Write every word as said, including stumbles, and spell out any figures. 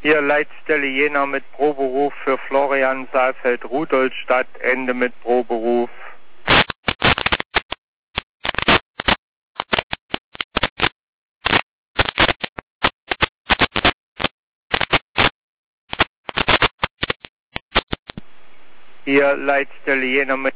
Hier Leitstelle Jena mit Proberuf für Florian Saalfeld, Rudolstadt, Ende mit Proberuf. Hier Leitstelle Jena mit